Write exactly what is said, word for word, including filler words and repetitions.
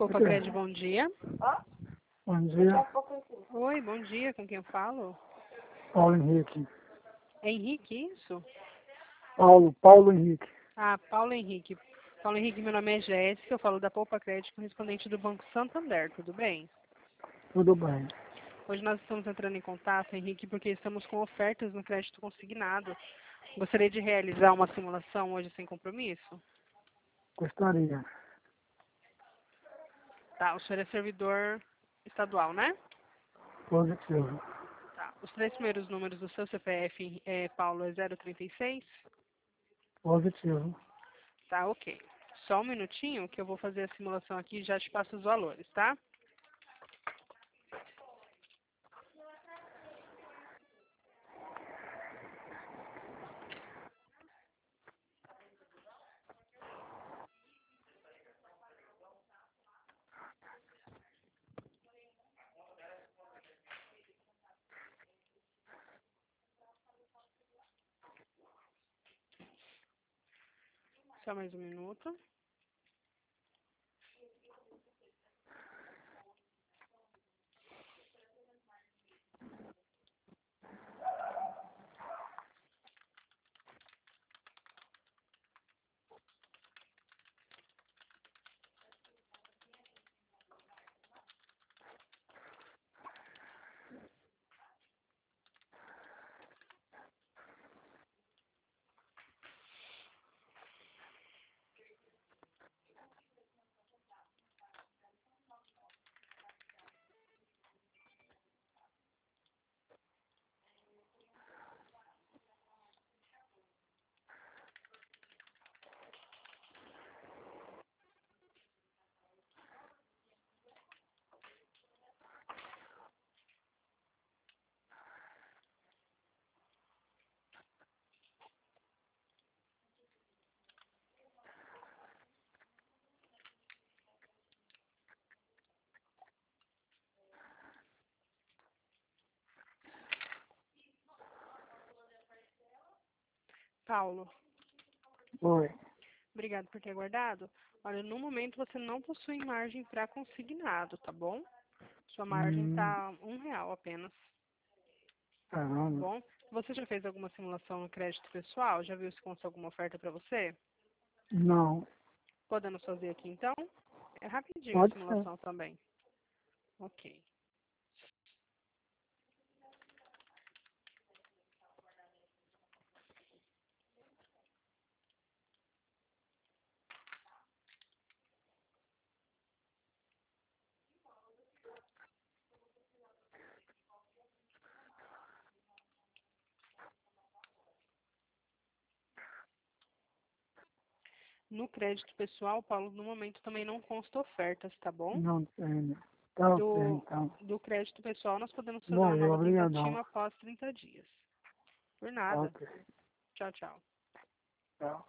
Poupa Crédito, bom dia. Bom dia, Oi, bom dia, com quem eu falo? Paulo Henrique. Henrique, isso? Paulo, Paulo Henrique. Ah, Paulo Henrique. Paulo Henrique, meu nome é Jéssica, eu falo da Poupa Crédito, correspondente do Banco Santander, tudo bem? Tudo bem. Hoje nós estamos entrando em contato, Henrique, porque estamos com ofertas no crédito consignado. Gostaria de realizar uma simulação hoje sem compromisso? Gostaria. Tá, o senhor é servidor estadual, né? Positivo. Tá. Os três primeiros números do seu C P F, é, Paulo, é zero trinta e seis? Positivo. Tá, ok. Só um minutinho que eu vou fazer a simulação aqui e já te passo os valores, tá? Só mais um minuto. Paulo, Oi. obrigado por ter aguardado. Olha, no momento você não possui margem para consignado, tá bom? Sua margem Hum, tá um real apenas, tá caramba. bom? Você já fez alguma simulação no crédito pessoal? Já viu se consta alguma oferta para você? Não. Podemos fazer aqui então? É rapidinho a Pode ser. simulação também. Ok. No crédito pessoal, Paulo, no momento também não consta ofertas, tá bom? Não tem. Tá ok, Do, então. do crédito pessoal, nós podemos fazer uma Valeu, nova obrigadão. tentativa após trinta dias. Por Tá nada. ok. Tchau, tchau. Tchau.